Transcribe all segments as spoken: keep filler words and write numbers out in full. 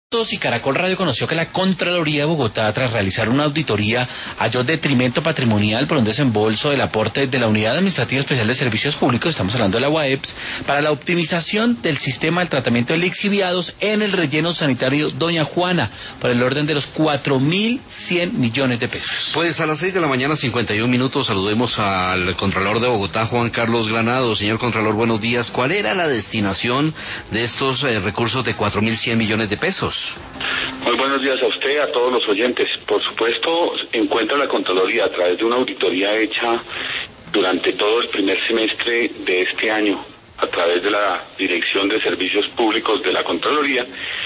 Y Caracol Radio conoció que la Contraloría de Bogotá, tras realizar una auditoría, halló detrimento patrimonial por un desembolso del aporte de la Unidad Administrativa Especial de Servicios Públicos, estamos hablando de la UAEPS, para la optimización del sistema del tratamiento de lixiviados en el relleno sanitario Doña Juana, por el orden de los cuatro mil cien millones de pesos. Pues a las seis de la mañana, cincuenta y un minutos, saludemos al Contralor de Bogotá, Juan Carlos Granados. Señor Contralor, buenos días. ¿Cuál era la destinación de estos eh, recursos de cuatro mil cien millones de pesos? Muy buenos días a usted, a todos los oyentes. Por supuesto, encuentra la Contraloría a través de una auditoría hecha durante todo el primer semestre de este año, a través de la Dirección de Servicios Públicos de la Contraloría,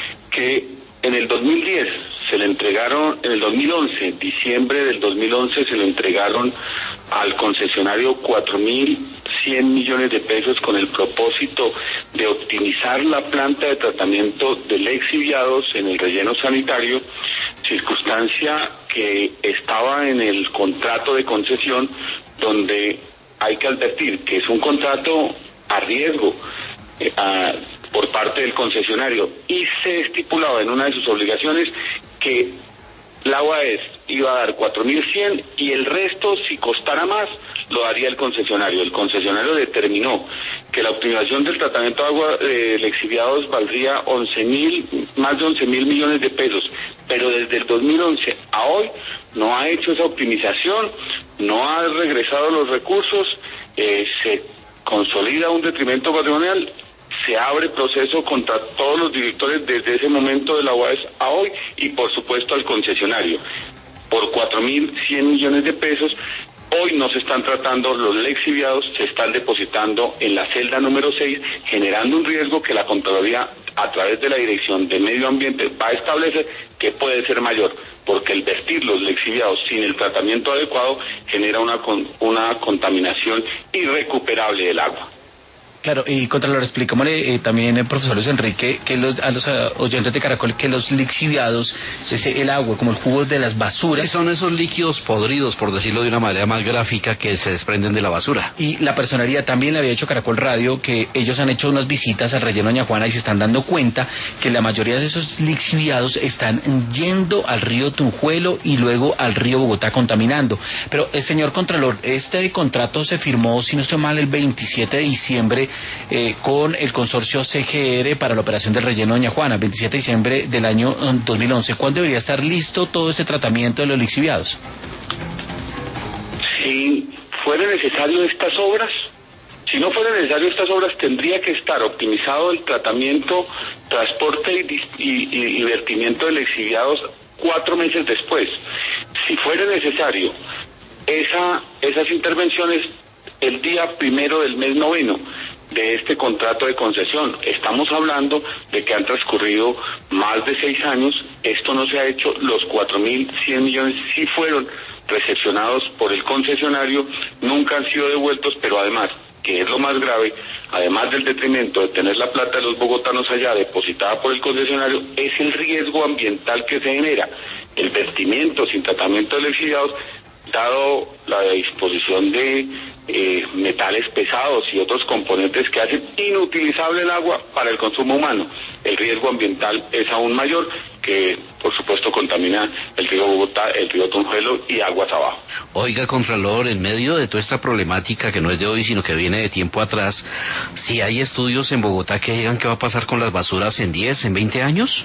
que en el dos mil diez se le entregaron, en el dos mil once, diciembre del dos mil once, se le entregaron al concesionario cuatro mil cien millones de pesos con el propósito de optimizar la planta de tratamiento de lixiviados en el relleno sanitario, circunstancia que estaba en el contrato de concesión, donde hay que advertir que es un contrato a riesgo eh, a, por parte del concesionario, y se estipulaba en una de sus obligaciones que la UAEPS iba a dar cuatro mil cien y el resto, si costara más, lo daría el concesionario. El concesionario determinó que la optimización del tratamiento de agua de lixiviados valdría once mil, más de once mil millones de pesos, pero desde el dos mil once a hoy no ha hecho esa optimización, no ha regresado los recursos, eh, se consolida un detrimento patrimonial. Se abre proceso contra todos los directores desde ese momento de la UAEPS a hoy y por supuesto al concesionario. Por cuatro mil cien millones de pesos, hoy no se están tratando los lixiviados, se están depositando en la celda número seis, generando un riesgo que la Contraloría, a través de la Dirección de Medio Ambiente, va a establecer que puede ser mayor, porque el vertir los lixiviados sin el tratamiento adecuado genera una, una contaminación irrecuperable del agua. Claro, y Contralor, explícamele eh, también, el profesor Luis Enrique, que los, a los uh, oyentes de Caracol, que los lixiviados, es el agua, como el jugo de las basuras. Sí, son esos líquidos podridos, por decirlo de una manera más gráfica, que se desprenden de la basura. Y la personería también le había hecho Caracol Radio, que ellos han hecho unas visitas al relleno Doña Juana y se están dando cuenta que la mayoría de esos lixiviados están yendo al río Tunjuelo y luego al río Bogotá contaminando. Pero, el señor Contralor, este contrato se firmó, si no estoy mal, el veintisiete de diciembre, Eh, con el consorcio C G R para la operación del relleno Doña Juana, veintisiete de diciembre del año dos mil once. ¿Cuándo debería estar listo todo este tratamiento de los lixiviados? Si fuera necesario estas obras, si no fuera necesario estas obras, tendría que estar optimizado el tratamiento, transporte y, y, y vertimiento de lixiviados cuatro meses después. Si fuera necesario esa, esas intervenciones el día primero del mes noveno de este contrato de concesión. Estamos hablando de que han transcurrido más de seis años, esto no se ha hecho, los cuatro mil cien millones sí fueron recepcionados por el concesionario, nunca han sido devueltos, pero además, que es lo más grave, además del detrimento de tener la plata de los bogotanos allá depositada por el concesionario, es el riesgo ambiental que se genera, el vertimiento sin tratamiento de lixiviados, dado la disposición de eh, metales pesados y otros componentes que hacen inutilizable el agua para el consumo humano. El riesgo ambiental es aún mayor, que por supuesto contamina el río Bogotá, el río Tunjuelo y aguas abajo. Oiga, Contralor, en medio de toda esta problemática que no es de hoy, sino que viene de tiempo atrás, ¿si hay estudios en Bogotá que digan qué va a pasar con las basuras en diez, en veinte años?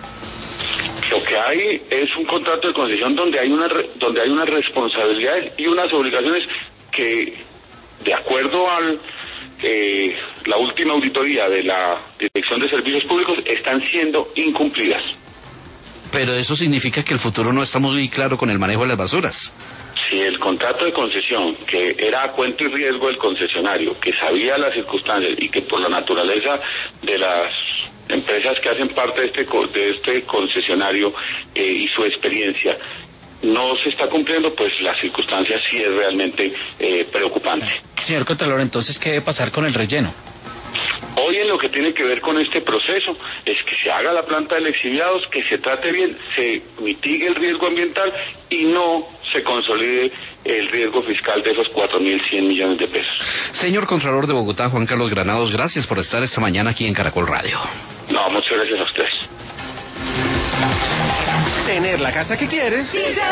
Lo que hay es un contrato de concesión donde hay una donde hay unas responsabilidades y unas obligaciones que, de acuerdo a eh, la última auditoría de la Dirección de Servicios Públicos, están siendo incumplidas. Pero eso significa que el futuro no está muy claro con el manejo de las basuras. Si el contrato de concesión, que era a cuento y riesgo del concesionario, que sabía las circunstancias y que por la naturaleza de las empresas que hacen parte de este, de este concesionario eh, y su experiencia no se está cumpliendo, pues la circunstancia sí es realmente eh, preocupante. Señor Contralor, entonces, ¿qué debe pasar con el relleno? Hoy en lo que tiene que ver con este proceso es que se haga la planta de lixiviados, que se trate bien, se mitigue el riesgo ambiental y no se consolide el riesgo fiscal de esos cuatro mil cien millones de pesos. Señor Contralor de Bogotá, Juan Carlos Granados, gracias por estar esta mañana aquí en Caracol Radio. No, muchas gracias a ustedes. tener la casa que quieres